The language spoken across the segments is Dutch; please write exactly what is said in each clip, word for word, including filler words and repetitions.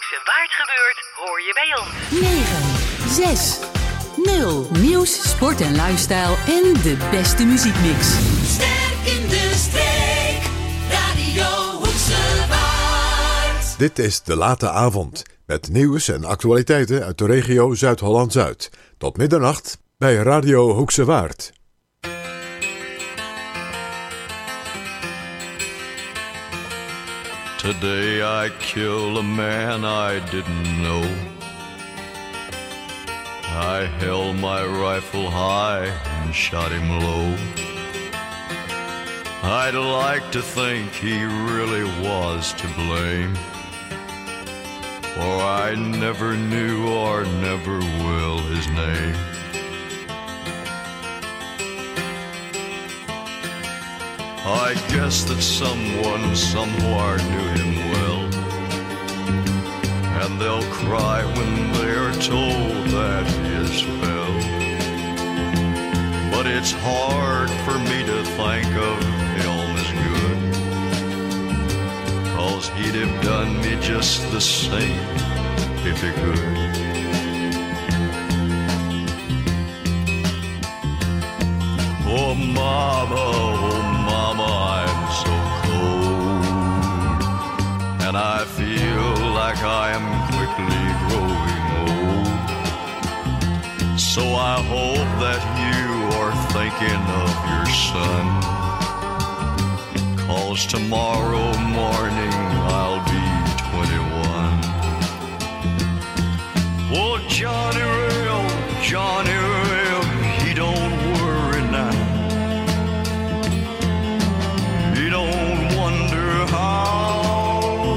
Hoekse Waard gebeurt, hoor je bij ons. negen zes nul Nieuws, sport en lifestyle en de beste muziekmix. Sterk in de streek, Radio Hoekse Waard. Dit is De Late Avond, met nieuws en actualiteiten uit de regio Zuid-Holland-Zuid. Tot middernacht bij Radio Hoekse Waard. Today I killed a man I didn't know. I held my rifle high and shot him low. I'd like to think he really was to blame, for I never knew or never will his name. I guess that someone somewhere knew him well, and they'll cry when they're told that he is fell. But it's hard for me to think of him as good, 'cause he'd have done me just the same if he could. Oh mama, oh mama, I'm so cold, and I feel like I am quickly growing old. So I hope that you are thinking of your son, 'cause tomorrow morning I'll be twenty-one. Oh Johnny Ray, oh Johnny Ray, he don't worry now. He don't wonder how.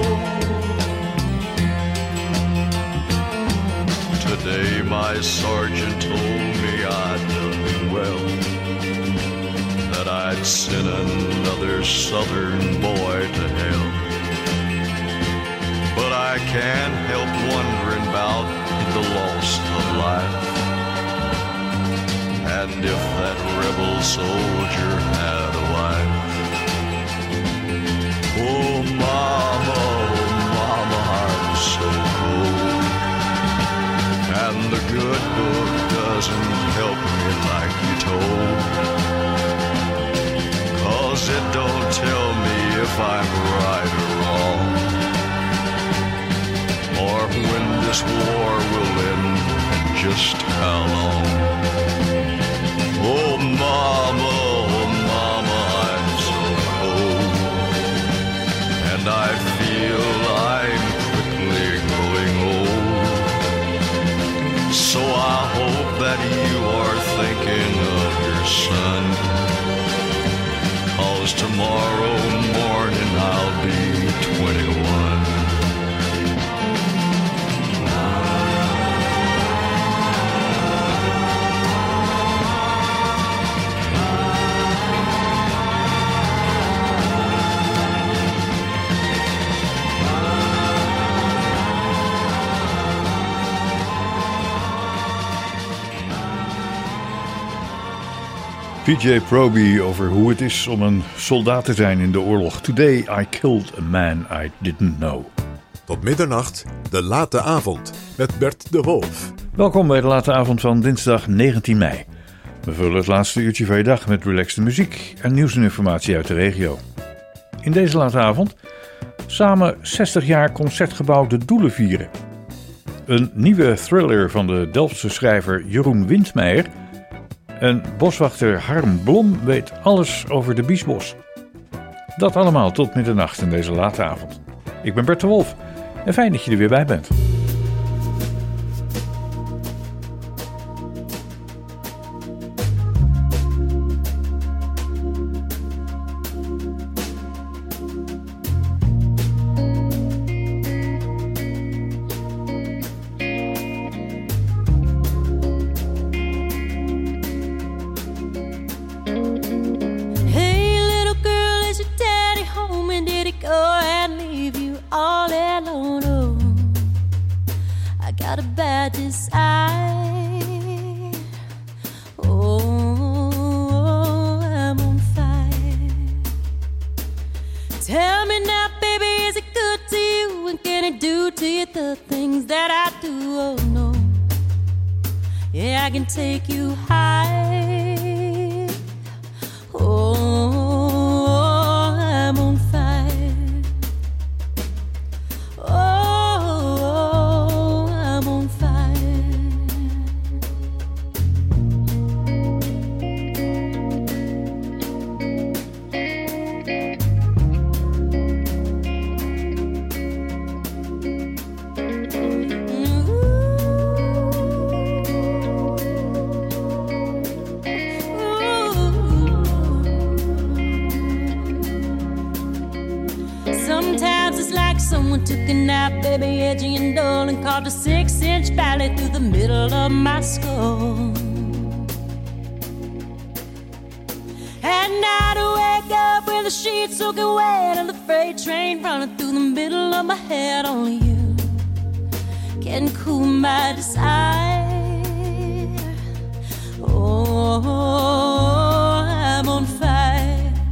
Today my sergeant told me I'd done well, that I'd sent another southern boy to hell. But I can't help wondering about the loss of life, and if that rebel soldier had a wife. Oh mama, oh mama, I'm so cold, and the good book doesn't help me like you told, 'cause it don't tell me if I'm right or wrong, or when this war will end and just how long. Oh mama, oh mama, I'm so cold, and I feel I'm quickly growing old. So I hope that you are thinking of your son, 'cause tomorrow morning I'll be twenty-one. P J Proby over hoe het is om een soldaat te zijn in de oorlog. Today I killed a man I didn't know. Tot middernacht, De Late Avond, met Bert de Wolf. Welkom bij de late avond van dinsdag negentien mei. We vullen het laatste uurtje van je dag met relaxte muziek en nieuws en informatie uit de regio. In deze late avond samen zestig jaar Concertgebouw De Doelen vieren. Een nieuwe thriller van de Delftse schrijver Jeroen Windmeijer. En boswachter Harm Blom weet alles over de Biesbos. Dat allemaal tot middernacht in deze late avond. Ik ben Bert de Wolf en fijn dat je er weer bij bent. Tell me now, baby, is it good to you? And can it do to you the things that I do. Oh no, yeah, I can take you high. Oh, I'm on fire. Oh, I'm on fire. Sometimes it's like someone took a knife, baby, edgy and dull, and carved a six-inch valley through the middle of my skull. At night I wake up with the sheets soaking wet and the freight train running through the middle of my head. Only you can cool my desire. Oh, I'm on fire.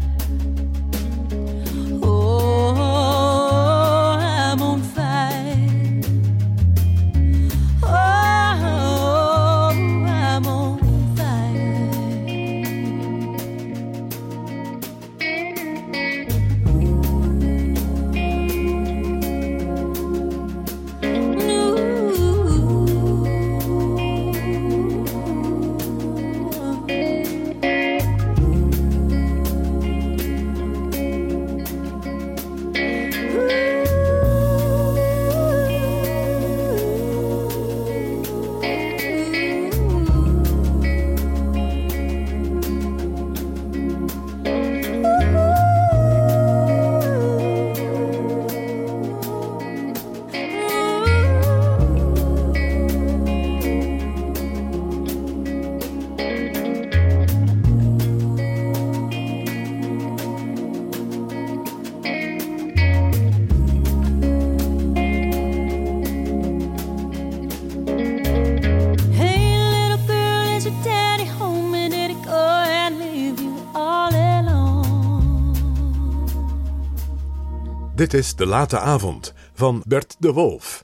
Dit is De Late Avond van Bert de Wolf.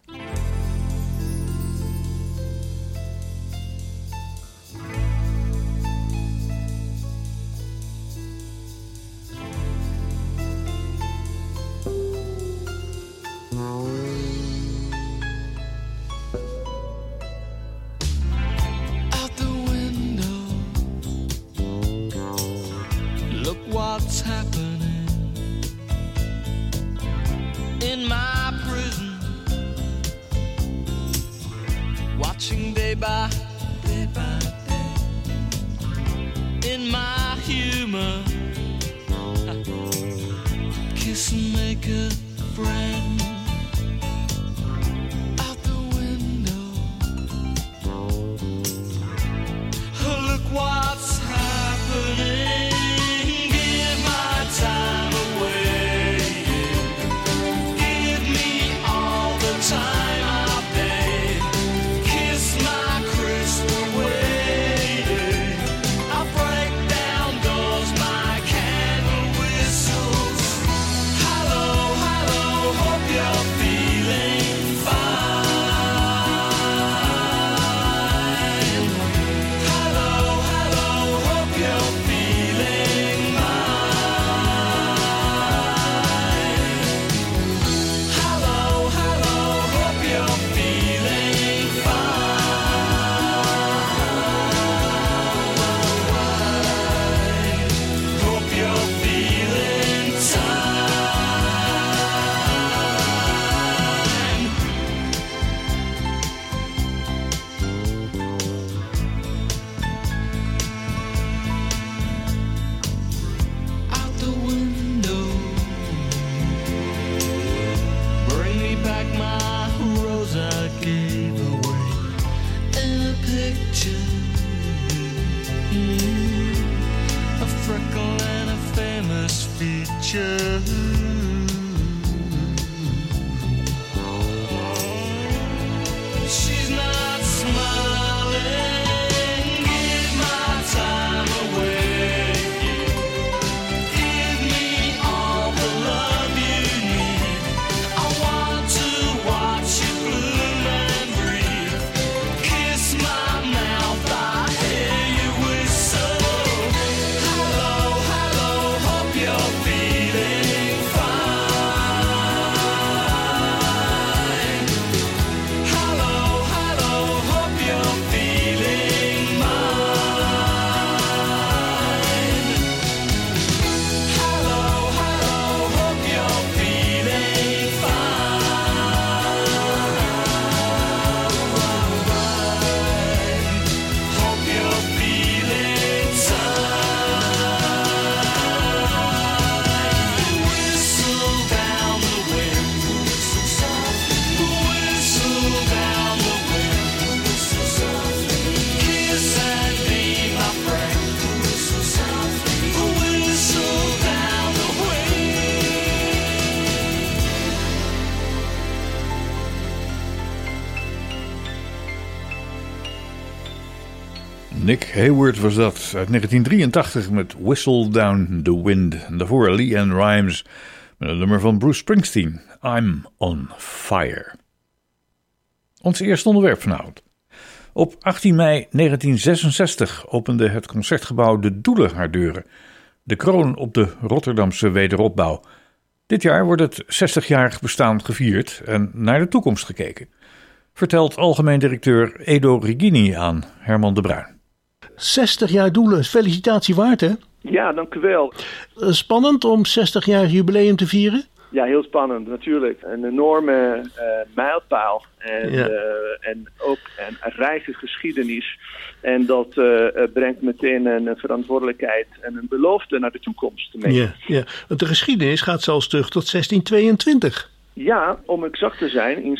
Out the window, look what's happening. In my prison, watching day by day by day. In my humor, kiss and make a friend. Out the window, look what's happening. Give my time away. Time of day, kiss my crystal waiting. I break down doors, my candle whistles. Hello, hello, hope you're Nick Hayward was dat uit negentien drieëntachtig met Whistle Down the Wind. En daarvoor LeAnn Rimes met een nummer van Bruce Springsteen, I'm on Fire. Ons eerste onderwerp vanavond. Op achttien mei negentien zesenzestig opende het Concertgebouw De Doelen haar deuren. De kroon op de Rotterdamse wederopbouw. Dit jaar wordt het zestigjarig bestaan gevierd en naar de toekomst gekeken. Vertelt algemeen directeur Edo Rigini aan Herman de Bruin. zestig jaar Doelen, felicitatie waard hè? Ja, dank u wel. Spannend om zestig jaar jubileum te vieren? Ja, heel spannend natuurlijk. Een enorme uh, mijlpaal en, ja. uh, en ook een rijke geschiedenis. En dat uh, brengt meteen een verantwoordelijkheid en een belofte naar de toekomst mee. Ja, ja, want de geschiedenis gaat zelfs terug tot zestien tweeëntwintig. Ja, om exact te zijn, in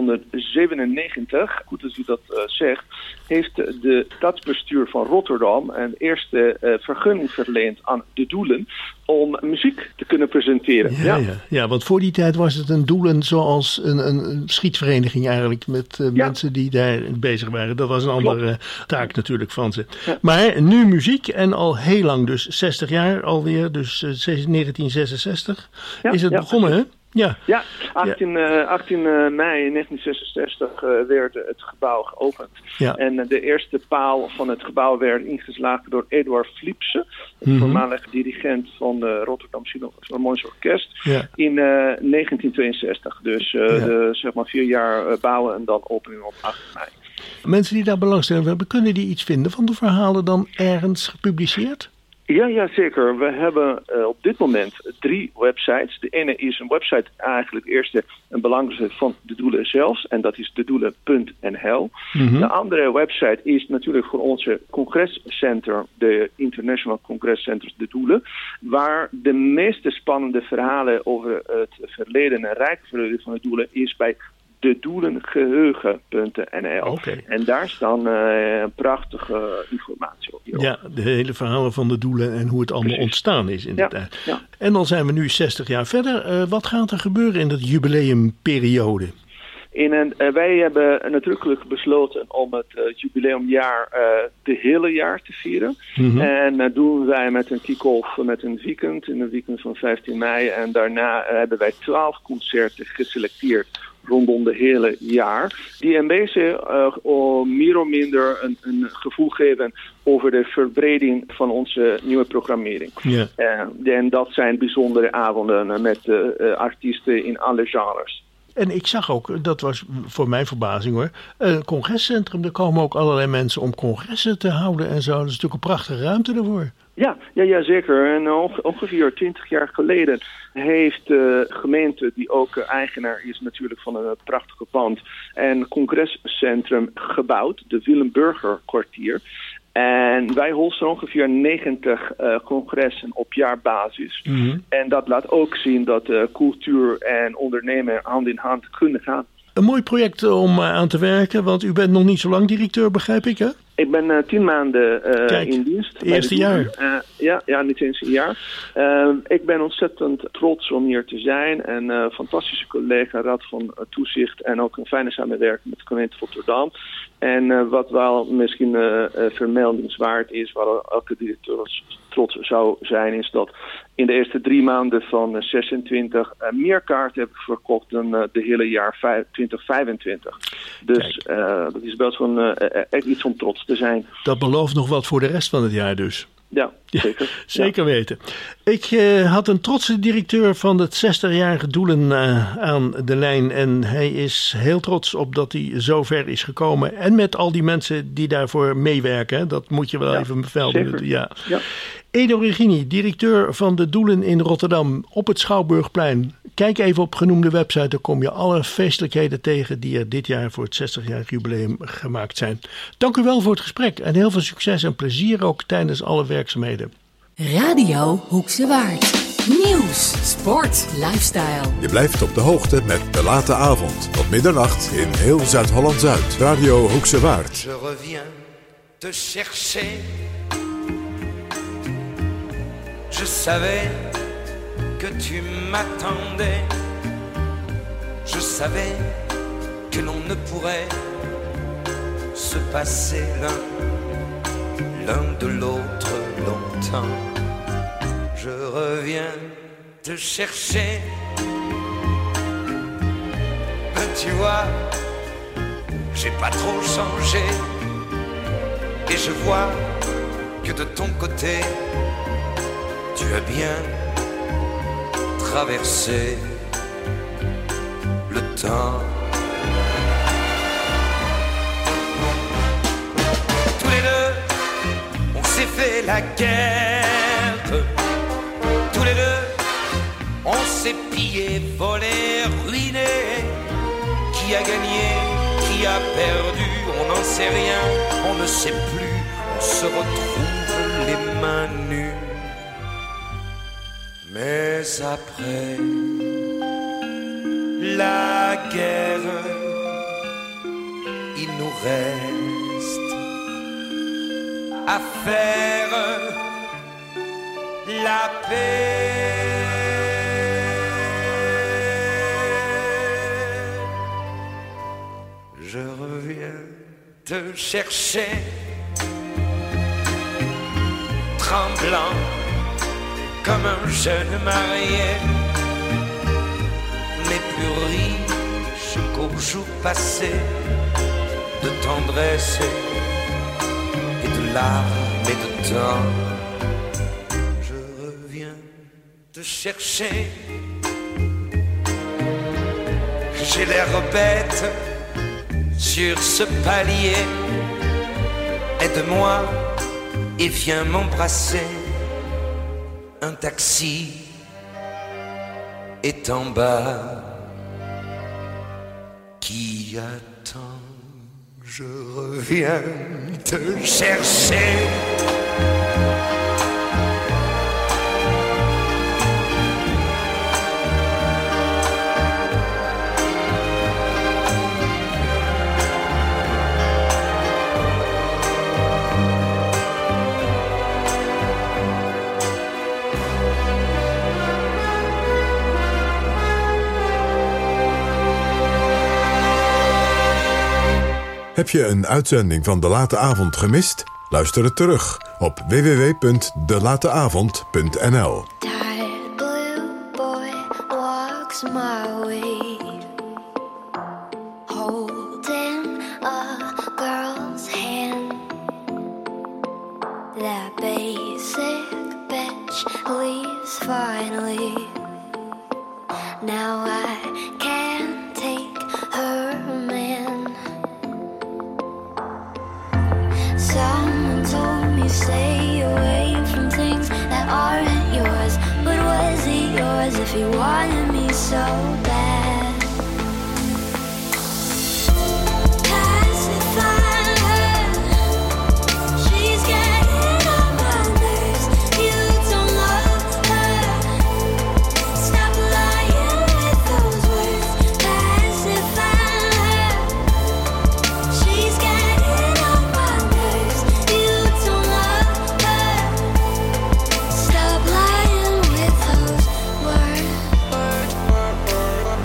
zestienhonderdzevenennegentig, goed dat u dat uh, zegt, heeft de stadsbestuur van Rotterdam een eerste uh, vergunning verleend aan de Doelen om muziek te kunnen presenteren. Ja, ja. Ja. ja, want voor die tijd was het een Doelen zoals een, een schietvereniging eigenlijk met uh, ja. mensen die daar bezig waren. Dat was een andere uh, taak natuurlijk van ze. Ja. Maar nu muziek en al heel lang, dus zestig jaar alweer, dus uh, negentien zesenzestig ja, is het ja, begonnen hè? Ja, ja achttien, ja. Uh, achttien mei negentien zesenzestig uh, werd het gebouw geopend. Ja. En uh, de eerste paal van het gebouw werd ingeslagen door Eduard Flipse, het mm-hmm. voormalig dirigent van de Rotterdam Philharmonisch Orkest, ja. in uh, negentien tweeënzestig. Dus uh, ja. de, zeg maar vier jaar uh, bouwen en dan opening op achttien mei. Mensen die daar belangstelling hebben, kunnen die iets vinden van de verhalen dan ergens gepubliceerd? Ja, ja, zeker. We hebben uh, op dit moment drie websites. De ene is een website eigenlijk eerste en belangrijkste van de Doelen zelfs. En dat is de doelen punt n l. Mm-hmm. De andere website is natuurlijk voor onze congrescenter, de International Congress Center De Doelen. Waar de meeste spannende verhalen over het verleden en rijke verleden van de Doelen is bij de doelengeheugen punt n l. Okay. En daar staan uh, prachtige informatie op. Ja, de hele verhalen van de Doelen en hoe het allemaal Precies. ontstaan is in de ja, tijd. Ja. En dan zijn we nu zestig jaar verder. Uh, wat gaat er gebeuren in dat jubileumperiode? In een, uh, wij hebben nadrukkelijk besloten om het uh, jubileumjaar uh, de hele jaar te vieren. Mm-hmm. En dat uh, doen wij met een kick-off met een weekend, in een weekend van vijftien mei. En daarna uh, hebben wij twaalf concerten geselecteerd rondom de hele jaar. Die een beetje uh, meer of minder een, een gevoel geven over de verbreding van onze nieuwe programmering. Yeah. Uh, en dat zijn bijzondere avonden met uh, uh, artiesten in alle genres. En ik zag ook, dat was voor mijn verbazing hoor, een congrescentrum. Er komen ook allerlei mensen om congressen te houden en zo. Dat is natuurlijk een prachtige ruimte daarvoor. Ja, ja, ja zeker. En ongeveer twintig jaar geleden heeft de gemeente, die ook eigenaar is natuurlijk van een prachtige pand, een congrescentrum gebouwd, de Willem Burger kwartier. En wij hosten ongeveer negentig uh, congressen op jaarbasis. Mm-hmm. En dat laat ook zien dat uh, cultuur en ondernemen hand in hand kunnen gaan. Een mooi project om uh, aan te werken, want u bent nog niet zo lang directeur, begrijp ik hè? Ik ben uh, tien maanden uh, Kijk, in dienst. Eerste jaar. Uh, ja, ja, niet eens een jaar. Uh, ik ben ontzettend trots om hier te zijn. En uh, fantastische collega, raad van uh, toezicht en ook een fijne samenwerking met de gemeente Rotterdam. En uh, wat wel misschien uh, uh, vermeldingswaard is, waar elke directeur trots zou zijn, is dat in de eerste drie maanden van uh, zesentwintig uh, meer kaarten heb ik verkocht dan uh, de hele jaar twintig vijfentwintig. Dus uh, dat is best wel uh, echt iets om trots te zijn. Dat belooft nog wat voor de rest van het jaar dus. Ja, zeker. Ja, zeker ja. weten. Ik uh, had een trotse directeur van het zestigjarige Doelen uh, aan de lijn. En hij is heel trots op dat hij zo ver is gekomen. En met al die mensen die daarvoor meewerken. Dat moet je wel ja, even bevelden. Ja. Ja. Edo Rigini, directeur van de Doelen in Rotterdam op het Schouwburgplein. Kijk even op genoemde website, daar kom je alle feestelijkheden tegen die er dit jaar voor het zestigjarig jubileum gemaakt zijn. Dank u wel voor het gesprek en heel veel succes en plezier ook tijdens alle werkzaamheden. Radio Hoekse Waard. Nieuws, sport, lifestyle. Je blijft op de hoogte met De Late Avond. Tot middernacht in heel Zuid-Holland-Zuid. Radio Hoekse Waard. Je reviens te chercher. Je savais que tu m'attendais. Je savais que l'on ne pourrait se passer l'un l'un de l'autre longtemps. Je reviens te chercher. Ben tu vois, j'ai pas trop changé. Et je vois que de ton côté, tu as bien traversé le temps. Tous les deux, on s'est fait la guerre. Tous les deux, on s'est pillé, volé, ruiné. Qui a gagné, qui a perdu, on n'en sait rien, on ne sait plus. On se retrouve les mains nues. Mais après la guerre, il nous reste à faire la paix. Je reviens te chercher, tremblant comme un jeune marié, mais plus riche qu'au jour passé, de tendresse et de larmes et de temps. Je reviens te chercher, j'ai l'air bête sur ce palier. Aide-moi et viens m'embrasser. Un taxi est en bas qui attend. Je reviens te chercher. Heb je een uitzending van De Late Avond gemist? Luister het terug op w w w punt de late avond punt n l. Tired blue boy walks my way, holding a girl's hand. That basic bitch leaves finally. Now I can't take her man. Someone told me stay away from things that aren't yours. But was it yours if you wanted me so bad? Pacify her, she's getting on my nerves. You don't love her, stop lying with those words. Pacify her, she's getting on my nerves. You don't love her, stop lying with those words.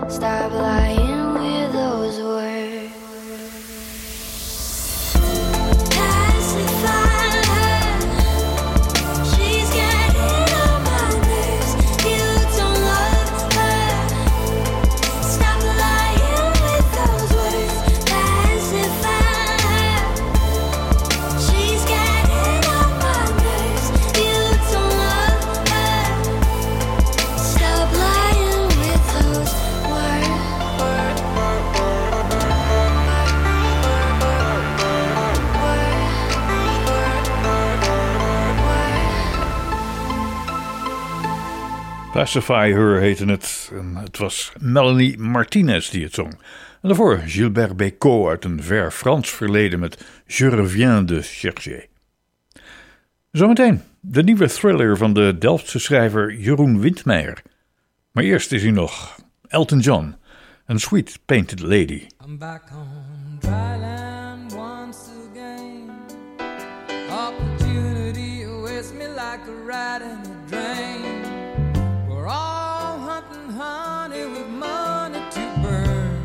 Stop lying with those words. Pacify her. She's getting on my nerves. You don't love her. Stop lying with those words. Pacify her. She's getting on my nerves. You don't love her. Stop lying with those words. Pacify Her heette het. En het was Melanie Martinez die het zong. En daarvoor Gilbert Bécaud uit een ver Frans verleden met Je reviens de chercher. Zometeen de nieuwe thriller van de Delftse schrijver Jeroen Windmeijer. Maar eerst is hij nog Elton John en Sweet Painted Lady. I'm back on dry land once again. Opportunity awaits me like a rat in a drain. We're all hunting honey with money to burn.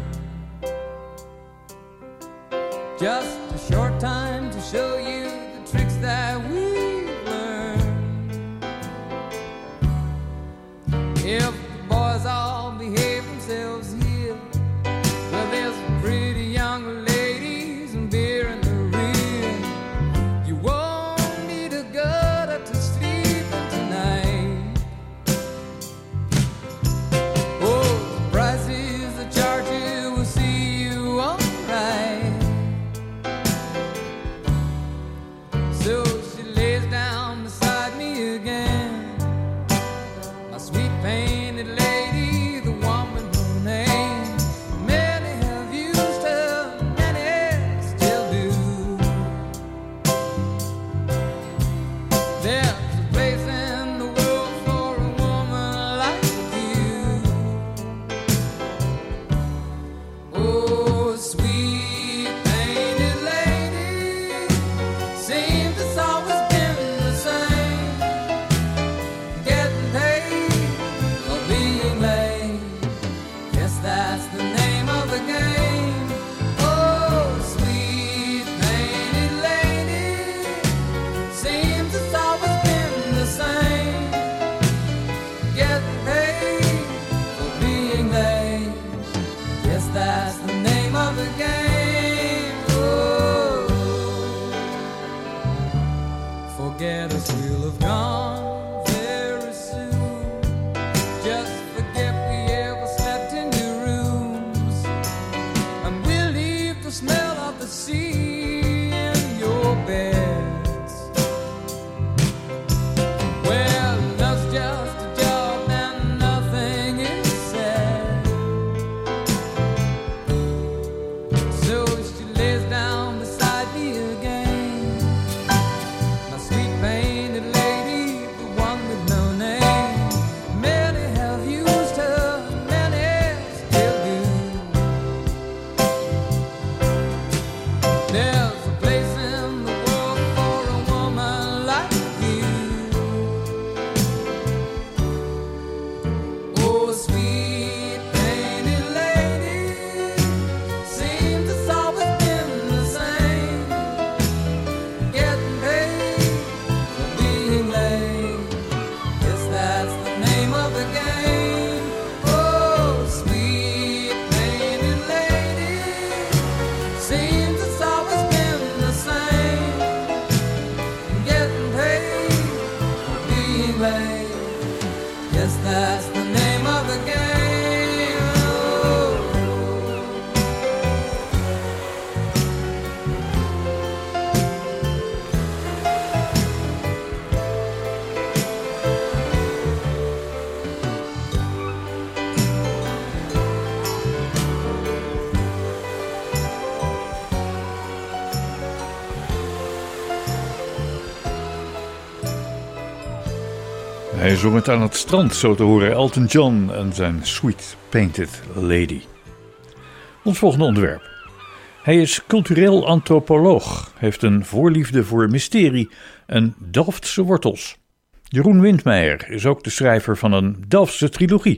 Just a short time to show you the tricks that we've learned. If the boys all behave themselves here, well, there's some pretty young ladies and beer in the rear. You won't need a gutter to sleep in tonight. Oh, the prices I charge you will see you alright. So she lays down beside me again, my sweet painted lady, the one with no name. Many have used her, many still do. There's a place in the world for a woman like you. Oh, sweet painted lady, seems it's always been the same. Getting paid or being late, guess that's the name of the game. Oh, sweet painted lady, seems it's always been the same. Getting paid for being late, guess that's the name of the game. Oh, forget us, we'll have gone very soon. Just forget we ever slept in your rooms, and we'll leave the smell of the sea in your beds. Well, love's just a job and nothing is said. So she lays down beside me again, my sweet painted lady, the one with no name. Many have used her, many still do. There's a place in the world for a woman like you. Oh, sweet painted lady, seems it's always been the same. Getting paid for being late, guess that's the name of the game. Oh, sweet painted lady, seems it's always been the same. Getting paid for being late, guess that's the name of the game. Oh. Hij zong het aan het strand, zo te horen, Elton John en zijn Sweet Painted Lady. Ons volgende onderwerp. Hij is cultureel antropoloog, heeft een voorliefde voor mysterie en Delftse wortels. Jeroen Windmeijer is ook de schrijver van een Delftse trilogie,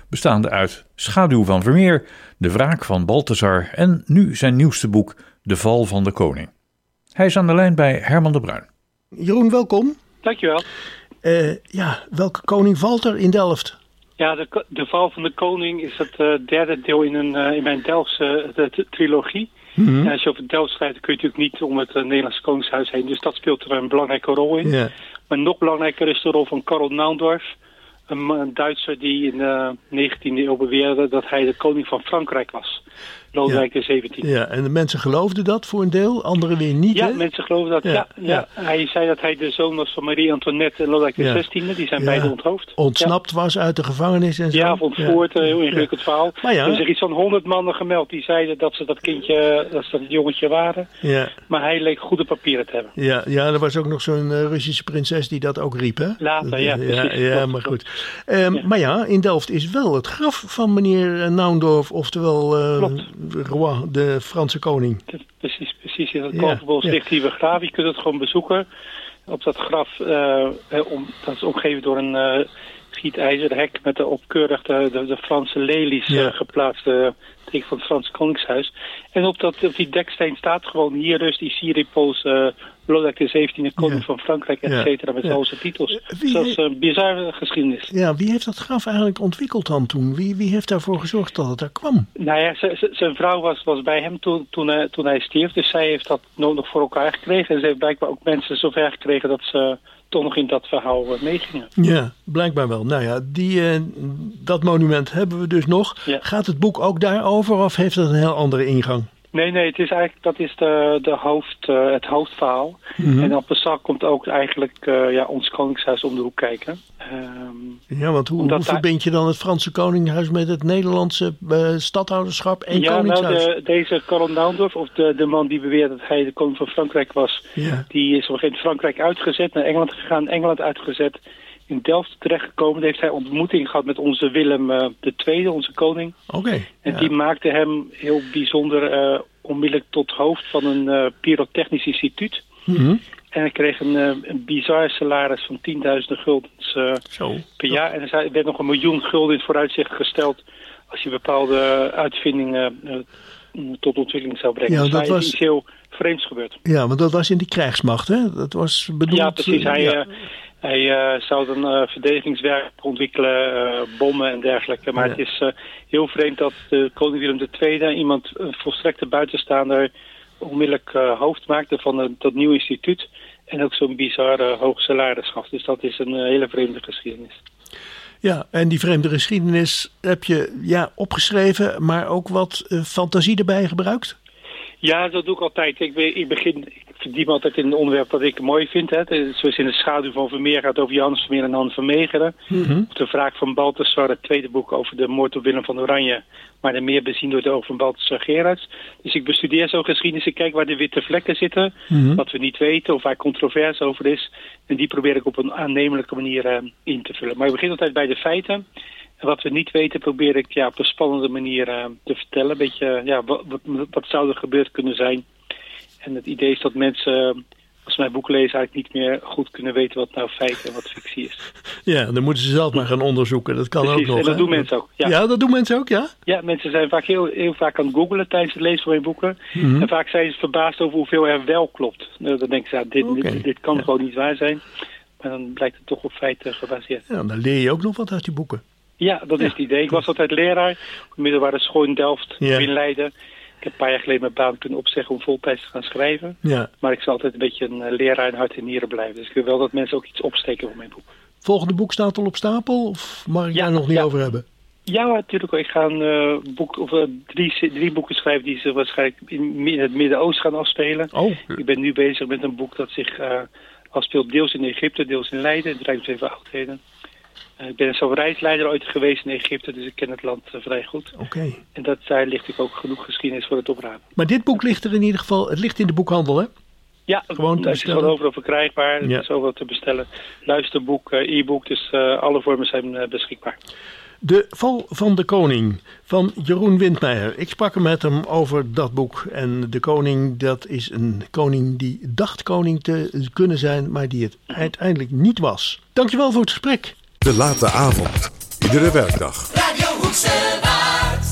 bestaande uit Schaduw van Vermeer, De wraak van Balthazar en nu zijn nieuwste boek De val van de koning. Hij is aan de lijn bij Herman de Bruin. Jeroen, welkom. Dankjewel. Uh, ja, welke koning valt er in Delft? Ja, de, de val van de koning is het uh, derde deel in, een, uh, in mijn Delftse uh, de, trilogie. Mm-hmm. En als je over Delft schrijft, dan kun je natuurlijk niet om het uh, Nederlandse Koningshuis heen. Dus dat speelt er een belangrijke rol in. Yeah. Maar nog belangrijker is de rol van Karl Naundorf. Een, een Duitser die in de negentiende eeuw beweerde dat hij de koning van Frankrijk was. Lodewijk de zeventiende. Ja, en de mensen geloofden dat voor een deel, anderen weer niet. Ja, hè? mensen geloofden dat. Ja, ja, ja. ja. Hij zei dat hij de zoon was van Marie Antoinette en Lodewijk de zestiende. Die zijn ja. beide onthoofd. Ontsnapt ja. was uit de gevangenis en zo. Ja, of ontvoerd. Ja. Een heel ingewikkeld ja. verhaal. Maar ja. Er zijn iets van honderd mannen gemeld die zeiden dat ze dat kindje, dat ze dat jongetje waren. Ja. Maar hij leek goede papieren te hebben. Ja, ja, er was ook nog zo'n uh, Russische prinses die dat ook riep, hè? Later, ja. Ja, precies, ja, maar goed. Um, ja. Maar ja, in Delft is wel het graf van meneer Naundorf, oftewel uh, Roi, de Franse koning. Precies, precies. In het Kalverbosch ja, ligt hier begraven. Je kunt het gewoon bezoeken. Op dat graf, uh, om, dat is omgeven door een uh, gietijzerhek met de opkeurig de, de, de Franse lelies ja. uh, geplaatste teken van het Franse Koningshuis. En op, dat, op die deksteen staat gewoon hier rust die Siripoos, uh, Lodewijk de zeventiende, koning ja. van Frankrijk, et cetera, met ja. al zijn titels. Wie dat is een bizarre geschiedenis. Ja, wie heeft dat graf eigenlijk ontwikkeld dan toen? Wie, wie heeft daarvoor gezorgd dat het er kwam? Nou ja, z- z- zijn vrouw was, was bij hem toen, toen, hij, toen hij stierf, dus zij heeft dat nog voor elkaar gekregen. En ze heeft blijkbaar ook mensen zover gekregen dat ze toch nog in dat verhaal uh, meegingen. Ja, blijkbaar wel. Nou ja, die, uh, dat monument hebben we dus nog. Ja. Gaat het boek ook daarover of heeft het een heel andere ingang? Nee, nee, het is eigenlijk, dat is de, de hoofd, uh, het hoofdverhaal. Mm-hmm. En dan Passat komt ook eigenlijk uh, ja, ons koningshuis om de hoek kijken. Um, ja, want hoe, hoe verbind je dan het Franse koningshuis met het Nederlandse uh, stadhouderschap en ja, koningshuis? Nou, de, deze Karl Naundorf, of de, de man die beweert dat hij de koning van Frankrijk was, ja. die is op een gegeven moment Frankrijk uitgezet, naar Engeland gegaan, Engeland uitgezet, in Delft terechtgekomen. Daar heeft hij ontmoeting gehad met onze Willem uh, de Tweede, onze koning. Oké. Okay, en ja. die maakte hem heel bijzonder uh, onmiddellijk tot hoofd van een uh, pyrotechnisch instituut. Mm-hmm. En hij kreeg een, uh, een bizar salaris van tienduizenden guldens uh, Zo. per jaar. En er werd nog een miljoen gulden in het vooruitzicht gesteld als je bepaalde uitvindingen uh, tot ontwikkeling zou brengen. Ja, dus dat daar was... is iets heel vreemds gebeurd. Ja, want dat was in die krijgsmacht, hè? Dat was bedoeld... Ja, precies. Hij, ja. uh, hij uh, zou dan uh, verdedigingswerk ontwikkelen, uh, bommen en dergelijke. Maar ja. het is uh, heel vreemd dat de koning Willem de Tweede, iemand, een volstrekte buitenstaander, onmiddellijk uh, hoofd maakte van uh, dat nieuw instituut. En ook zo'n bizar uh, hoog salaris gaf. Dus dat is een uh, hele vreemde geschiedenis. Ja, en die vreemde geschiedenis heb je ja, opgeschreven, maar ook wat uh, fantasie erbij gebruikt? Ja, dat doe ik altijd. Ik, ik begin, ik verdiep me altijd in een onderwerp dat ik mooi vind. Hè. Zoals in de Schaduw van Vermeer gaat over Johannes Vermeer en Han van Meegeren. Mm-hmm. De wraak van Balthazar, het tweede boek over de moord op Willem van Oranje. Maar dan meer bezien door de ogen van Balthazar Gerards. Dus ik bestudeer zo geschiedenis. Ik kijk waar de witte vlekken zitten. Mm-hmm. Wat we niet weten of waar controverse over is. En die probeer ik op een aannemelijke manier uh, in te vullen. Maar ik begin altijd bij de feiten. En wat we niet weten probeer ik ja, op een spannende manier uh, te vertellen. Een beetje, ja, wat, wat, wat zou er gebeurd kunnen zijn. En het idee is dat mensen, als ze mijn boek lezen, eigenlijk niet meer goed kunnen weten wat nou feit en wat fictie is. Ja, dan moeten ze zelf maar gaan onderzoeken. Dat kan Precies, ook nog. en dat hè? doen mensen ook. Ja. ja, dat doen mensen ook, ja? Ja, mensen zijn vaak heel, heel vaak aan het googlen tijdens het lezen van mijn boeken. Mm-hmm. En vaak zijn ze verbaasd over hoeveel er wel klopt. Dan denken ze, ja, dit, okay. dit, dit kan ja. gewoon niet waar zijn. Maar dan blijkt het toch op feiten gebaseerd. Ja, dan leer je ook nog wat uit die boeken. Ja, dat is ja. het idee. Ik was altijd leraar op de middelbare school in Delft, ja. in Leiden. Ik heb een paar jaar geleden mijn baan kunnen opzeggen om voltijds te gaan schrijven. Ja. Maar ik zal altijd een beetje een uh, leraar in hart en nieren blijven. Dus ik wil wel dat mensen ook iets opsteken van mijn boek. Volgende boek staat al op stapel? Of mag ik ja, daar nog niet ja. over hebben? Ja, natuurlijk. Ik ga een, uh, boek, of, uh, drie, drie boeken schrijven die zich waarschijnlijk in, in het Midden-Oosten gaan afspelen. Oh. Ik ben nu bezig met een boek dat zich uh, afspeelt deels in Egypte, deels in Leiden. Het Rijksmuseum voor Oudheden. Uh, ik ben zelf reisleider ooit geweest in Egypte, dus ik ken het land uh, vrij goed. Oké. Okay. En dat, daar ligt ik ook genoeg geschiedenis voor het oprapen. Maar dit boek ligt er in ieder geval, het ligt in de boekhandel, hè? Ja, gewoon het is gewoon overal verkrijgbaar. Ja. Het is overal te bestellen. Luisterboek, uh, e-book, dus uh, alle vormen zijn uh, beschikbaar. De Val van de Koning van Jeroen Windmeijer. Ik sprak er met hem over dat boek. En de koning, dat is een koning die dacht koning te kunnen zijn, maar die het uiteindelijk niet was. Dankjewel voor het gesprek. De Late Avond. Iedere werkdag. Radio Hoekse Waard.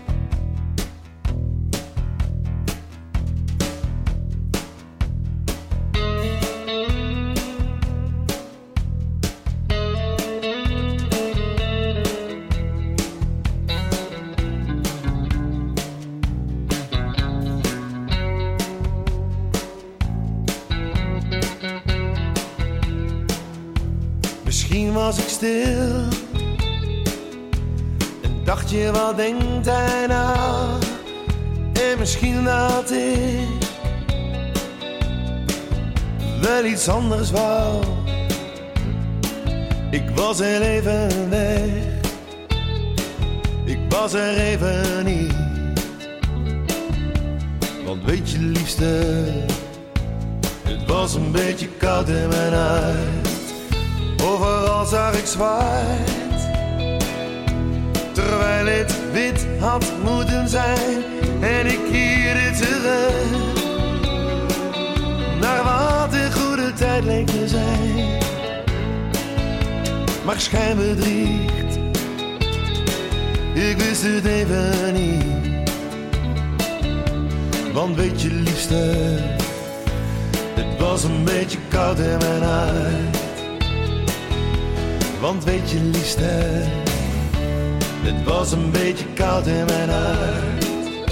Misschien was ik stil en dacht je, wat denkt hij nou? En misschien dat ik wel iets anders wou. Ik was er even weg, ik was er even niet. Want weet je liefste, het was een beetje koud in mijn huis. Overal zag ik zwart, terwijl het wit had moeten zijn. En ik keerde terug naar wat de goede tijd leek te zijn. Maar schijn bedriegt, ik wist het even niet. Want weet je liefste, het was een beetje koud in mijn huis. Want weet je liefste, het was een beetje koud in mijn hart.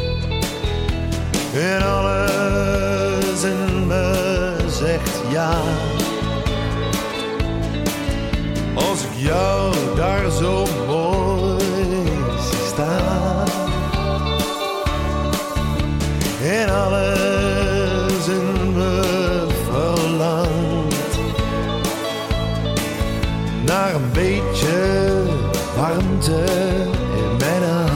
En alles in me zegt ja. Als ik jou daar zo mooi zie staan. En alles in me verlangt naar een beetje warmte in mijn hart.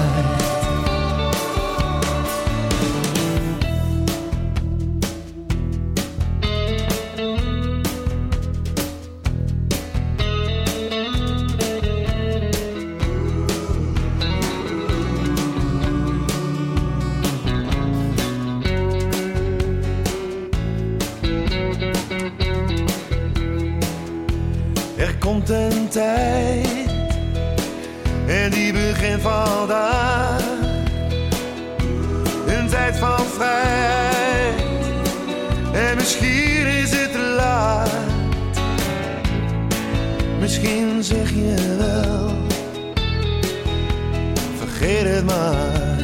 Er komt een tijd en die begint vandaag. Een tijd van vrijheid en misschien is het te laat. Misschien zeg je wel, vergeet het maar.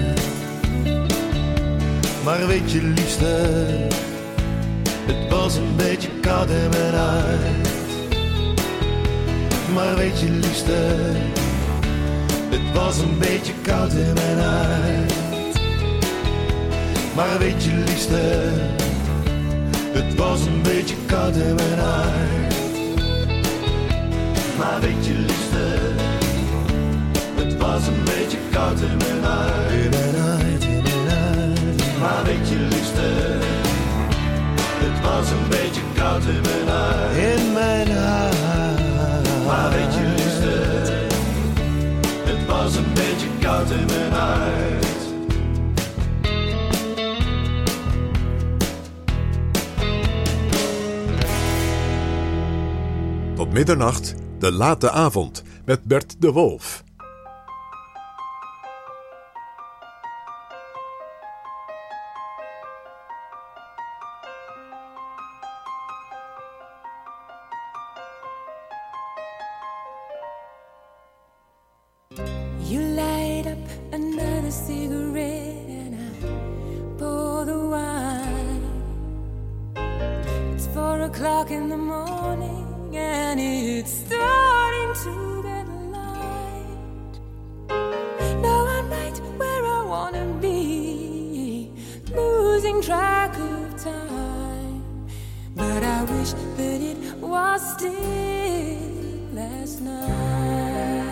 Maar weet je liefste, het was een beetje koud in mijn hart. Maar weet je liefste, het was een beetje koud in mijn hart. Maar weet je liefste, het was een beetje koud in mijn hart. Maar weet je liefste, het was een beetje koud in mijn hart. In mijn hart, in mijn hart. Maar weet je liefste, het was een beetje koud in mijn hart. In mijn hart. Maar weet je liefste, het was een beetje koud in mijn hart. Tot middernacht, de late avond met Bert de Wolf. You light up another cigarette and I pour the wine. It's four o'clock in the morning and it's starting to get light. Now I'm right where I wanna be, losing track of time. But I wish that it was still last night.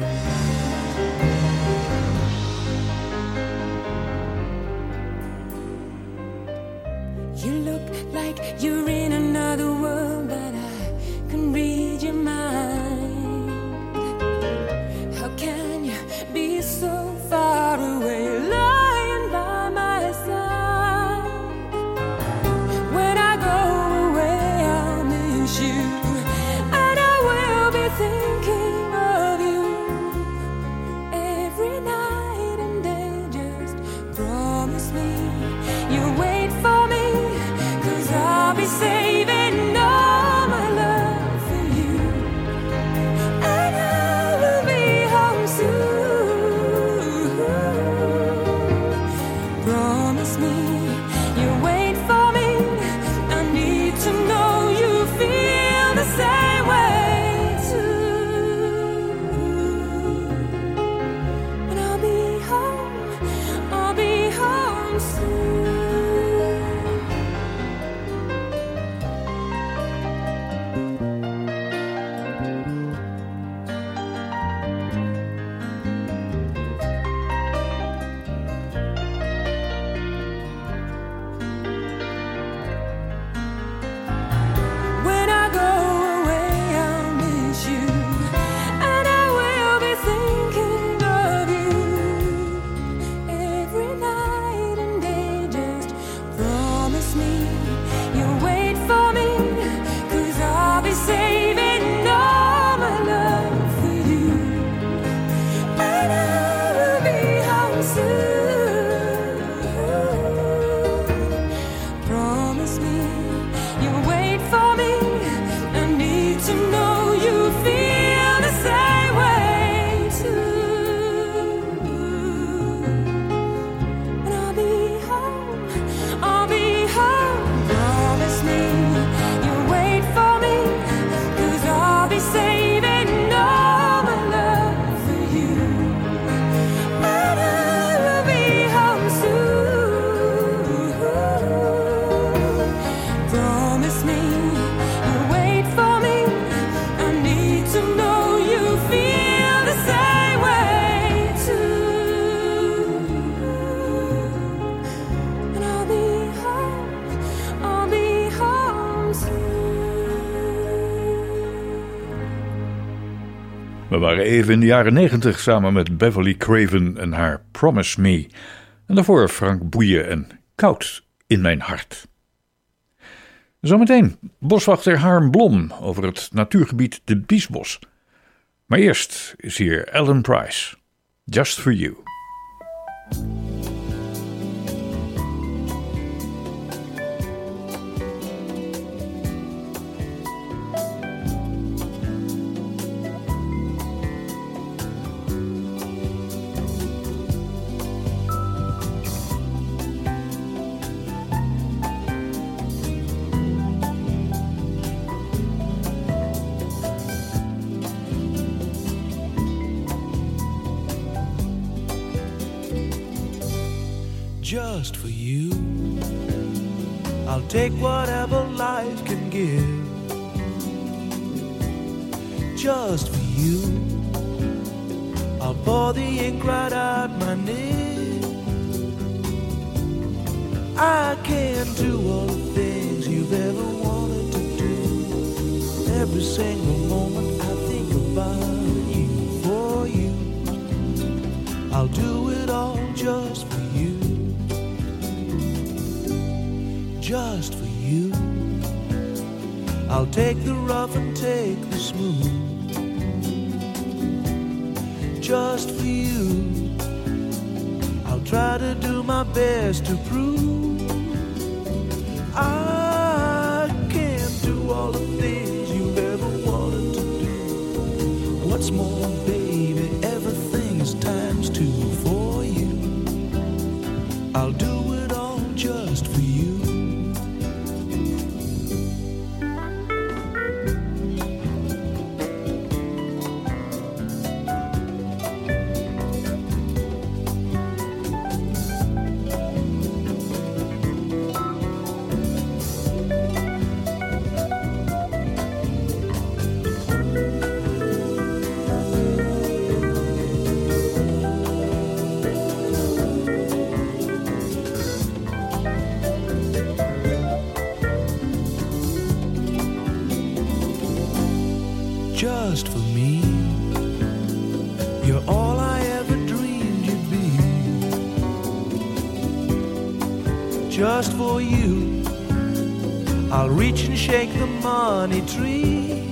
You look like you're in another world, but I can read your mind. How can you be so far away, lying by my side? When I go away, I'll miss you, and I will be thinking of you every night. me you'll wait for me, 'cause I'll be saving all my love for you, and I will be home soon. Promise me you'll wait for me. I need to know you feel the same way too. And I'll be home, I'll be home soon. When I go away, I'll miss you, and I will be thinking of you every night and day. Just promise me you'll wait for me, 'cause I'll be saving all my love for you, and I will be home soon. Promise me you'll wait for me. I need to know you feel the same way too. And I'll be home, I'll be home. Promise me you'll wait for me, 'cause I'll be saving all my love for you, and I will be home soon. Promise me you'll wait for me. I need to know you feel the same way too. And I'll be home, I'll be home soon. We waren even in de jaren negentig samen met Beverly Craven en haar Promise Me. En daarvoor Frank Boeien en Koud in mijn hart. Zometeen boswachter Harm Blom over het natuurgebied de Biesbos. Maar eerst is hier Alan Price, Just For You. Just for you, I'll take whatever life can give. Just for you, I'll pour the ink right out my nib. I can do all the things you've ever wanted to do. Every single moment I think about you, for you. I'll do it all just for you. Just for you, I'll take the rough and take the smooth. Just for you, I'll try to do my best to prove I can do all the things you've ever wanted to do. What's more, baby, everything's times two for you. I'll do it all just for you. Just for me, you're all I ever dreamed you'd be. Just for you, I'll reach and shake the money tree.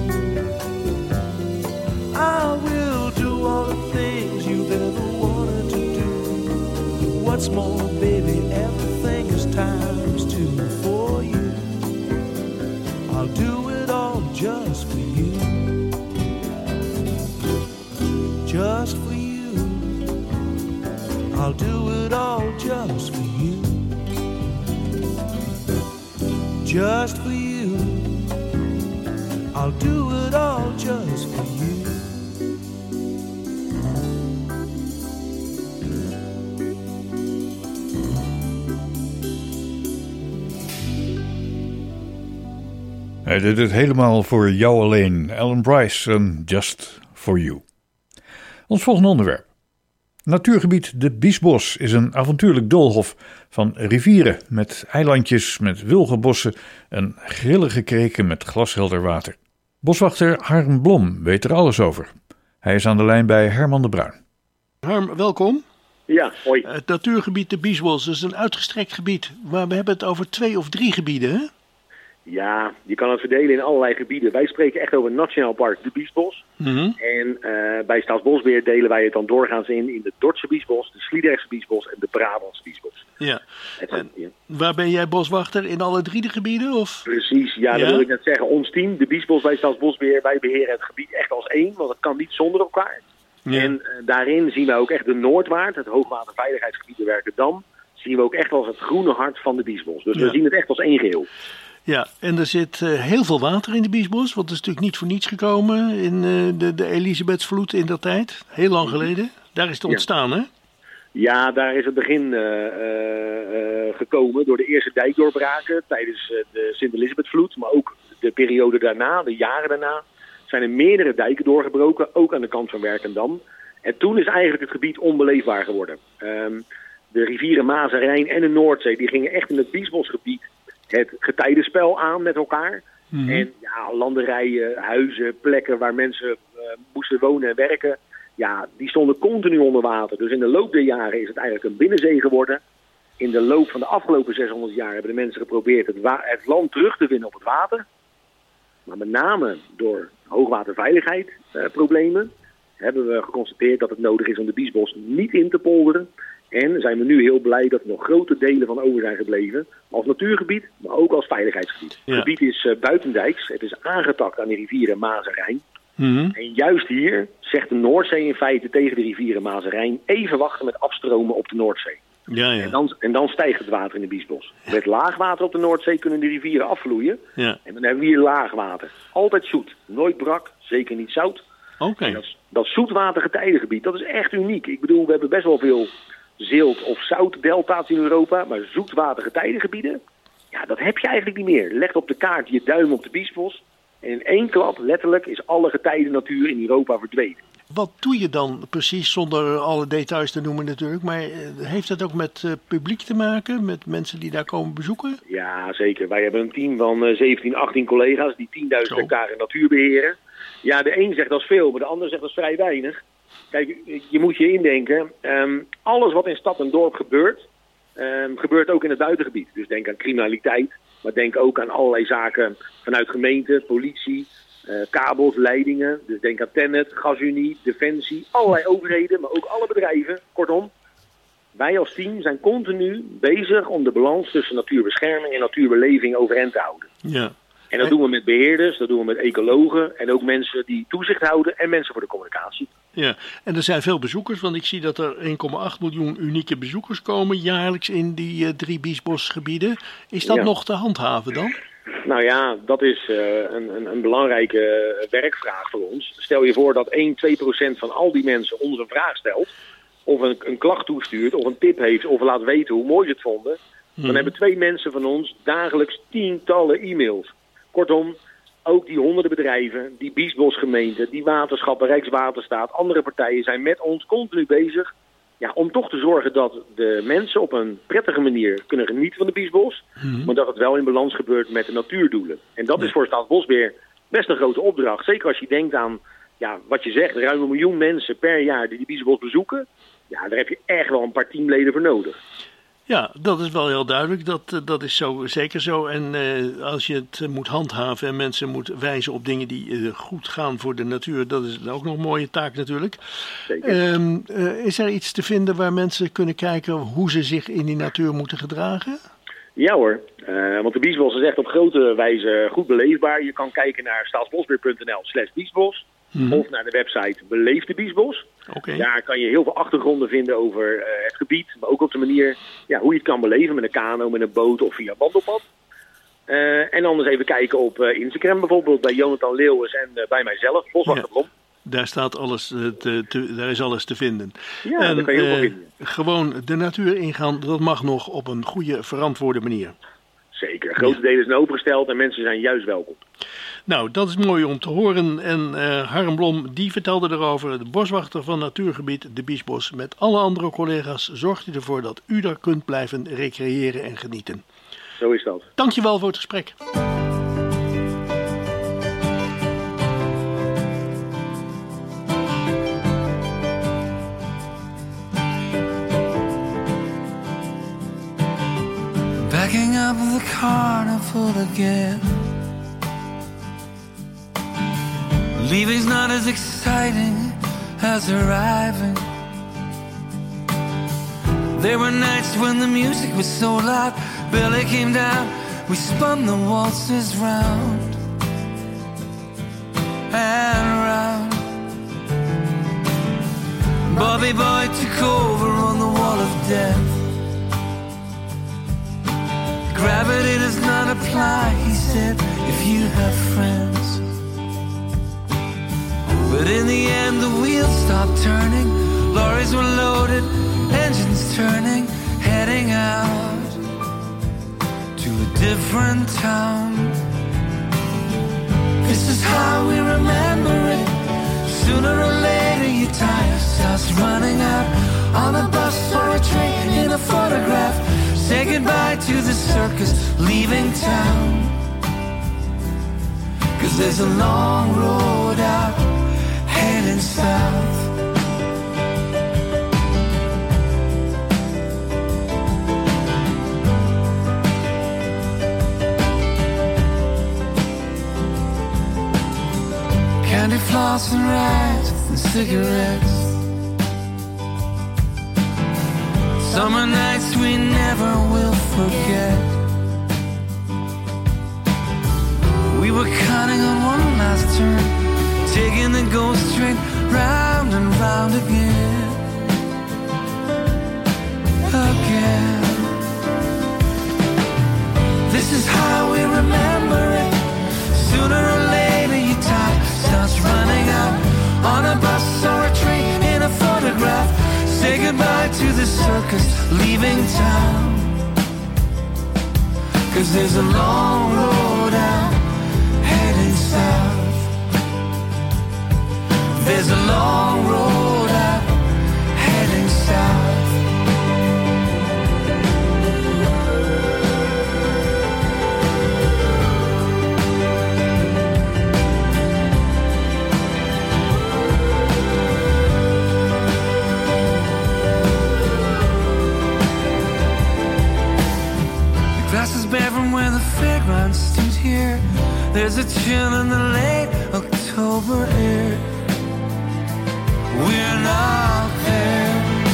I will do all the things you've ever wanted to do. What's more, baby, everything is times two for you. I'll do it all just for you. Just for you. I'll do it all just for you. Just for you. I'll do it all just for you. Hij deed het helemaal voor jou alleen. Alan Bryce en Just For You. Ons volgende onderwerp. Natuurgebied de Biesbos is een avontuurlijk doolhof van rivieren met eilandjes, met wilgenbossen en grillige kreken met glashelder water. Boswachter Harm Blom weet er alles over. Hij is aan de lijn bij Herman de Bruin. Harm, welkom. Ja, hoi. Het natuurgebied de Biesbos is een uitgestrekt gebied, maar we hebben het over twee of drie gebieden, hè? Ja, je kan het verdelen in allerlei gebieden. Wij spreken echt over Nationaal Park de Biesbos. Mm-hmm. En uh, bij Staatsbosbeheer delen wij het dan doorgaans in in de Dordtse Biesbos, de Sliedrechtse Biesbos en de Brabantse Biesbos. Ja. Het, En ja. waar ben jij boswachter? In alle drie de gebieden? Of? Precies, ja, dat Ja? wil ik net zeggen. Ons team, de Biesbos bij Staatsbosbeheer, wij beheren het gebied echt als één, want het kan niet zonder elkaar. Ja. En uh, daarin zien wij ook echt de Noordwaard, het hoogwaterveiligheidsgebied de Werkendam, zien we ook echt als het groene hart van de Biesbos. Dus Ja. we zien het echt als één geheel. Ja, en er zit uh, heel veel water in de Biesbos, want het is natuurlijk niet voor niets gekomen in uh, de, de Elisabethsvloed in dat tijd. Heel lang geleden. Daar is het ontstaan, hè? Ja, daar is het begin uh, uh, uh, gekomen door de eerste dijkdoorbraken tijdens uh, de Sint-Elisabethvloed. Maar ook de periode daarna, de jaren daarna, zijn er meerdere dijken doorgebroken, ook aan de kant van Werkendam. En toen is eigenlijk het gebied onbeleefbaar geworden. Um, de rivieren Maas en Rijn en de Noordzee, die gingen echt in het Biesbosgebied het getijdenspel aan met elkaar. Mm-hmm. En ja, landerijen, huizen, plekken waar mensen uh, moesten wonen en werken, ja, die stonden continu onder water. Dus in de loop der jaren is het eigenlijk een binnenzee geworden. In de loop van de afgelopen zeshonderd jaar hebben de mensen geprobeerd het, wa- het land terug te winnen op het water. Maar met name door hoogwaterveiligheidsproblemen uh, hebben we geconstateerd dat het nodig is om de Biesbos niet in te polderen. En zijn we nu heel blij dat er nog grote delen van over zijn gebleven. Als natuurgebied, maar ook als veiligheidsgebied. Ja. Het gebied is uh, buitendijks. Het is aangetakt aan de rivieren Maas en Rijn. Mm-hmm. En juist hier zegt de Noordzee in feite tegen de rivieren Maas en Rijn even wachten met afstromen op de Noordzee. Ja, ja. En, dan, en dan stijgt het water in de Biesbos. Met laagwater op de Noordzee kunnen de rivieren afvloeien. Ja. En dan hebben we hier laagwater. Altijd zoet. Nooit brak, zeker niet zout. Oké. En dat, dat zoetwatergetijdengebied, dat is echt uniek. Ik bedoel, we hebben best wel veel zilt- of zoutdelta's in Europa, maar zoetwatergetijdengebieden, ja, dat heb je eigenlijk niet meer. Leg op de kaart je duim op de Biesbos en in één klap, letterlijk, is alle getijdennatuur in Europa verdwenen. Wat doe je dan precies, zonder alle details te noemen natuurlijk, maar uh, heeft het ook met uh, publiek te maken, met mensen die daar komen bezoeken? Ja, zeker. Wij hebben een team van uh, zeventien, achttien collega's die tienduizend hectare natuur beheren. Ja, de een zegt dat is veel, maar de ander zegt dat is vrij weinig. Kijk, je moet je indenken, um, alles wat in stad en dorp gebeurt, um, gebeurt ook in het buitengebied. Dus denk aan criminaliteit, maar denk ook aan allerlei zaken vanuit gemeente, politie, uh, kabels, leidingen. Dus denk aan Tennet, Gasunie, Defensie, allerlei overheden, maar ook alle bedrijven. Kortom, wij als team zijn continu bezig om de balans tussen natuurbescherming en natuurbeleving overeind te houden. Ja. En dat doen we met beheerders, dat doen we met ecologen en ook mensen die toezicht houden en mensen voor de communicatie. Ja, en er zijn veel bezoekers, want ik zie dat er één komma acht miljoen unieke bezoekers komen jaarlijks in die uh, drie Biesbosgebieden. Is dat Ja. nog te handhaven dan? Nou ja, dat is uh, een, een, een belangrijke werkvraag voor ons. Stel je voor dat één, twee procent van al die mensen ons een vraag stelt, of een, een klacht toestuurt, of een tip heeft, of laat weten hoe mooi ze het vonden. Dan Hmm. hebben twee mensen van ons dagelijks tientallen e-mails. Kortom, ook die honderden bedrijven, die Biesbosgemeenten, die waterschappen, Rijkswaterstaat, andere partijen zijn met ons continu bezig, ja, om toch te zorgen dat de mensen op een prettige manier kunnen genieten van de Biesbos, Hmm. maar dat het wel in balans gebeurt met de natuurdoelen. En dat is voor Staatsbosbeheer best een grote opdracht. Zeker als je denkt aan, ja, wat je zegt, ruim een miljoen mensen per jaar die de Biesbos bezoeken. Ja, daar heb je echt wel een paar teamleden voor nodig. Ja, dat is wel heel duidelijk. Dat, uh, dat is zo, zeker zo. En uh, als je het uh, moet handhaven en mensen moet wijzen op dingen die uh, goed gaan voor de natuur, dat is ook nog een mooie taak natuurlijk. Zeker. Um, uh, is er iets te vinden waar mensen kunnen kijken hoe ze zich in die natuur moeten gedragen? Ja hoor, uh, want de Biesbos is echt op grote wijze goed beleefbaar. Je kan kijken naar staatsbosbeheer.nl slash Biesbos mm-hmm. of naar de website Beleef de Biesbos. Okay. Daar kan je heel veel achtergronden vinden over uh, het gebied, maar ook op de manier ja, hoe je het kan beleven met een kano, met een boot of via wandelpad. Uh, en anders even kijken op uh, Instagram bijvoorbeeld bij Jonathan Leeuwens en uh, bij mijzelf, Boswachter Blom. Ja. Daar staat alles, uh, te, te, daar is alles te vinden. Ja, en, dat kan je heel veel uh, vinden. Gewoon de natuur ingaan, dat mag nog op een goede, verantwoorde manier. Zeker, grote delen zijn opengesteld en mensen zijn juist welkom. Nou, dat is mooi om te horen. En uh, Harm Blom, die vertelde erover, de boswachter van natuurgebied De Biesbos. Met alle andere collega's zorgt hij ervoor dat u daar kunt blijven recreëren en genieten. Zo is dat. Dankjewel voor het gesprek. Backing up the carnival again. Leaving's not as exciting as arriving. There were nights when the music was so loud, Billy came down, we spun the waltzes round and round. Bobby Boy took over on the wall of death. Gravity does not apply, he said, if you have friends. But in the end the wheels stopped turning, lorries were loaded, engines turning, heading out to a different town. This is how we remember it. Sooner or later your time starts running out, on a bus or a train, in a photograph. Say goodbye to the circus, leaving town. 'Cause there's a long road out, heading south. Candy floss and rides and cigarettes. Summer nights we never will forget. We were counting on one last turn, taking the ghost train round and round again. Again. This is how we remember it. Sooner or later your time starts running out, on a bus or a train, in a photograph. Say goodbye to the circus, leaving town. 'Cause there's a long road out, heading south. There's a long road out, heading south. Glasses bare from where the fairground stood here. There's a chill in the late October air. We're not there.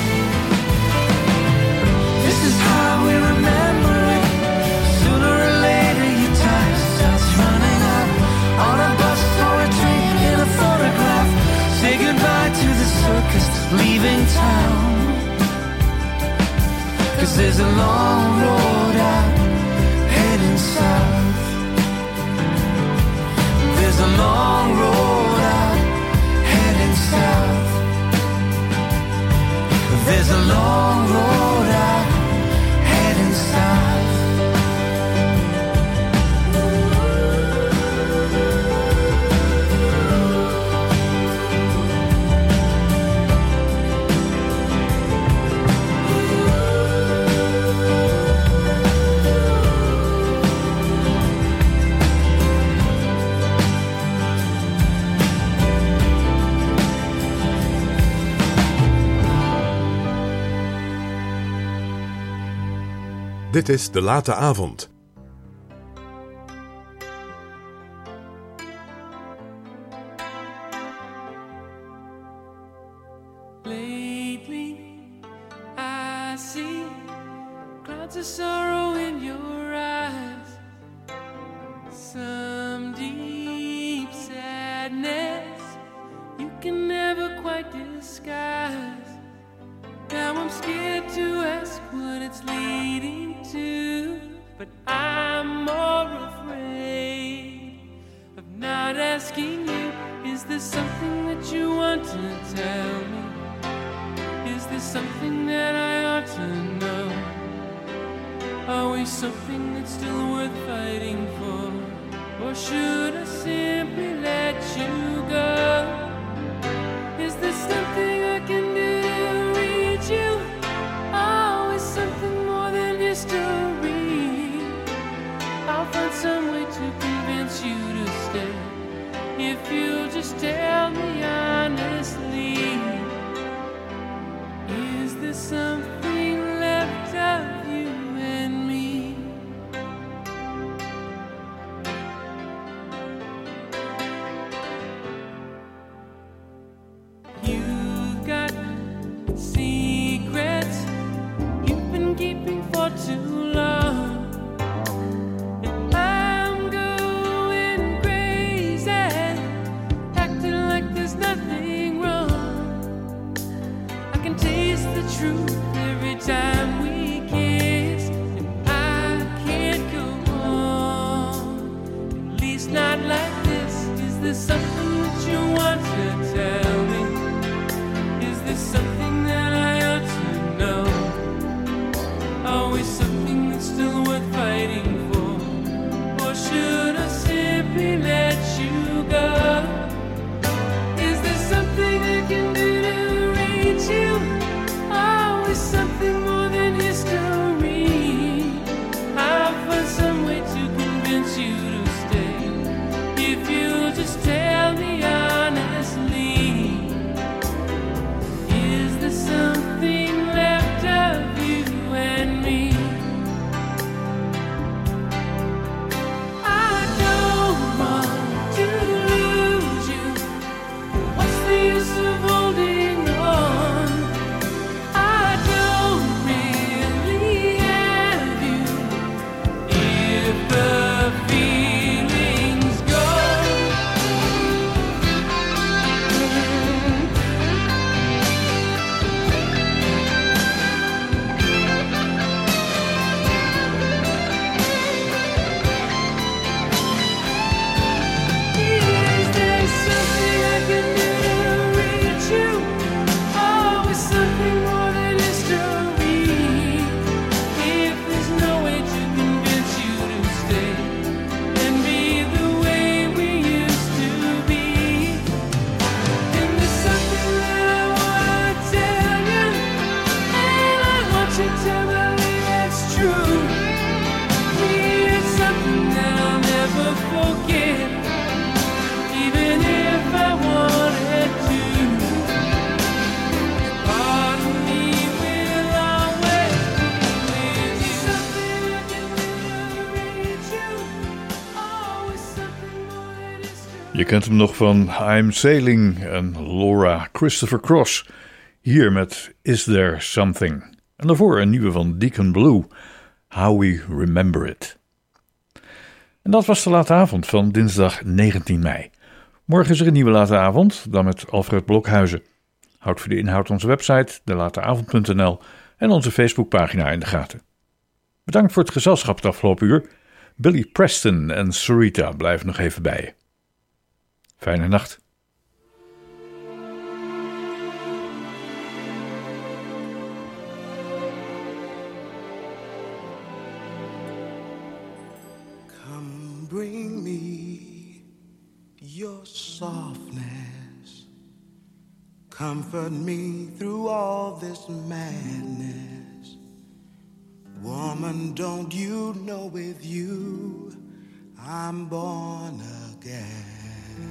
This is how we remember it. Sooner or later your time starts running out, on a bus or a train, in a photograph. Say goodbye to the circus, leaving town. 'Cause there's a long road out, heading south. There's a long road out, heading south. There's a long road out, heading south. Dit is De Late Avond. Lately, I see clouds of sorrow in your eyes, some deep sadness you can never quite disguise. Now I'm scared to ask what it's leading to, but I'm more afraid of not asking you. Is there something that you want to tell me? Is there something that I ought to know? Are we something that's still worth fighting for? Or should I simply let you go? Is there something I can do to reach you? Always something more than history. I'll find some way to convince you to stay, if you'll just tell me honestly. Is there something left of you and me? You've got secrets you've been keeping for too long, and I'm going crazy, acting like there's nothing wrong. I can taste the truth every time we kiss, and I can't go on, at least not like this. Is there something that you want to tell me? Is there something that I ought to know? Always something that's still worth fighting for? Or should I simply let you go? Is there something I can do to reach you? Always something more than history. I'll find some way to convince you to stay, if you'll just tell me honestly. Is there something left of you and me? I don't want to lose you. What's the use of holding on? I don't really have you. If the feeling's gone, is there something I can do to reach you? Always something more than history. If there's no way to convince you to stay and be the way we used to be, then there's something that I want to tell you, and I want you to believe it's true. It's something that I'll never forget, even if I wanted to. Part of me will always be with you. Something I can do to reach you. Always something more than history. Je kent hem nog van I'm Sailing en Laura Christopher Cross. Hier met Is There Something. En daarvoor een nieuwe van Deacon Blue, How We Remember It. En dat was de late avond van dinsdag negentien mei. Morgen is er een nieuwe late avond, dan met Alfred Blokhuizen. Houd voor de inhoud onze website, de late avond punt n l en onze Facebookpagina in de gaten. Bedankt voor het gezelschap het afgelopen uur. Billy Preston en Sarita blijven nog even bij je. Fijne nacht. Come bring me your softness. Comfort me through all this madness. Woman, don't you know with you I'm born again.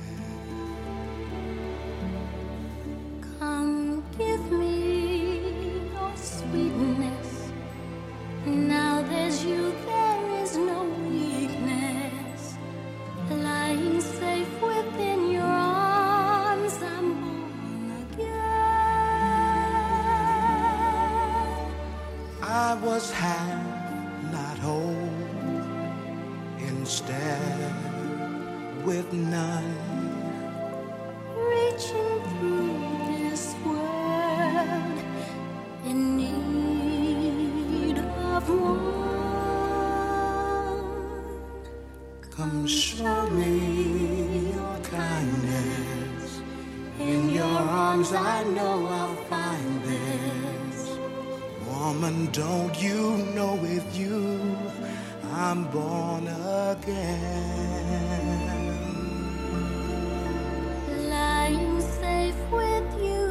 Come give me your sweetness. Now there's I was half, not whole, instead with none. Reaching through this world in need of one. Come show me your kindness. In your arms I know I'll find this. Woman, don't you know with you I'm born again. Lying safe with you